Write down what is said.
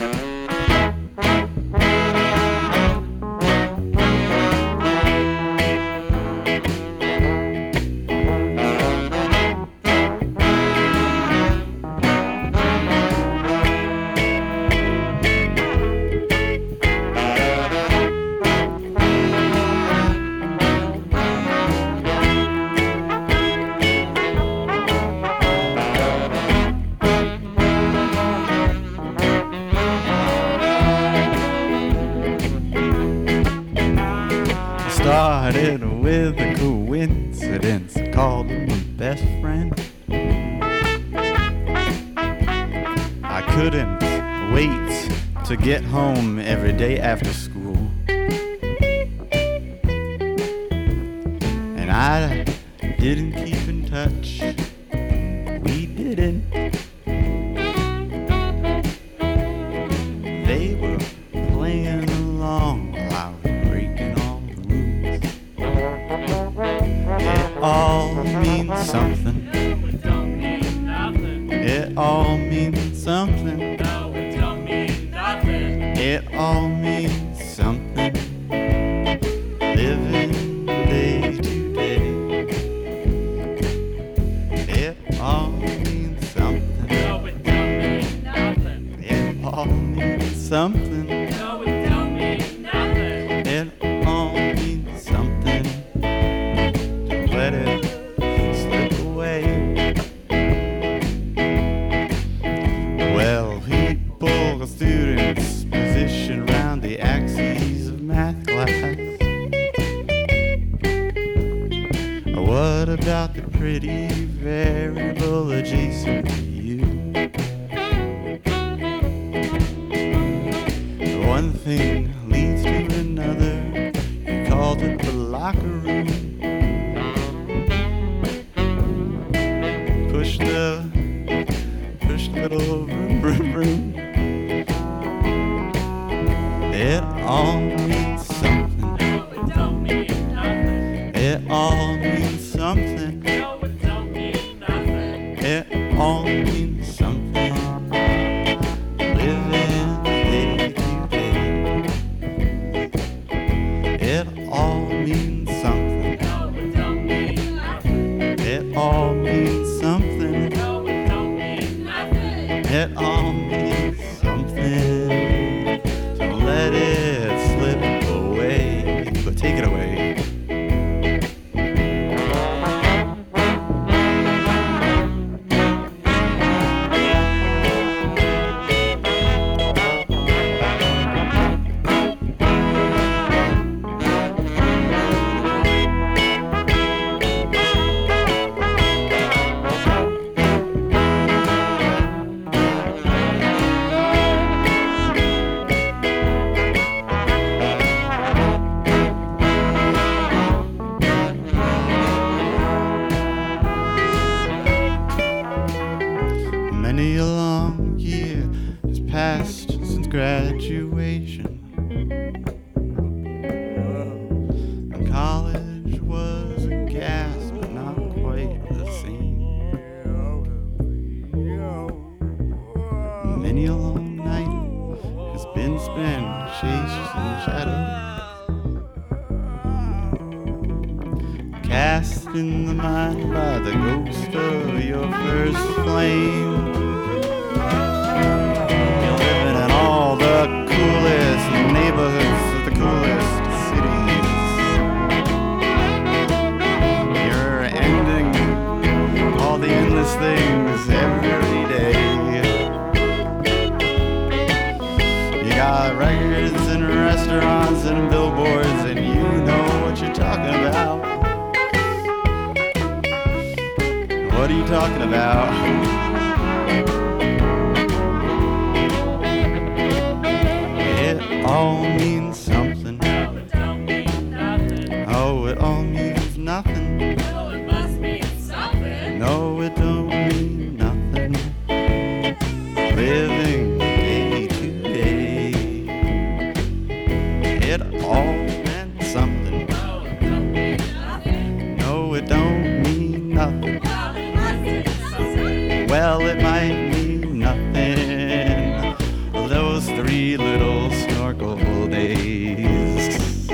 Started with a coincidence, called him my best friend. I couldn't wait to get home every day after school, and I didn't keep in touch. We didn't. They were playing along while I was breaking all the rules. It all means something. No, it don't mean nothing. It all means something. No, it don't mean nothing. It all means something. Living day to day. It all means something. No, it don't mean nothing. It all means something. No, it don't mean nothing. It all means something. Don't let it slip away. Well, people, students position around the axes of math class. What about the pretty variable adjacent to you? One thing leads to another. You called it the locker room. Push little vroom, vroom, vroom. It all means something. No, it don't mean nothing. It all means something. No, it don't mean nothing. It all means something. Living day to day. It all means something. No, it don't mean nothing. It all means something. No, it don't mean nothing. It all means something. Don't let it slip away. But take it away. Many a long year has passed since graduation. And college was a gas, but not quite the same. Many a long night has been spent chasing shadows, cast in the mind by the ghost of your first flame. You're living in all the coolest neighborhoods of the coolest cities. You're ending all the endless things every day. You got records and restaurants and billboards, and you know what you're talking about. What are you talking about? It all means something. No, it don't mean nothing. Oh, it all means nothing. No, it must mean something. No, it don't mean nothing. Living day to day. It all meant something. No, it don't mean nothing. No, it don't mean nothing. Well, it must mean something. Well, it might mean nothing. Those 3 little snorkel days.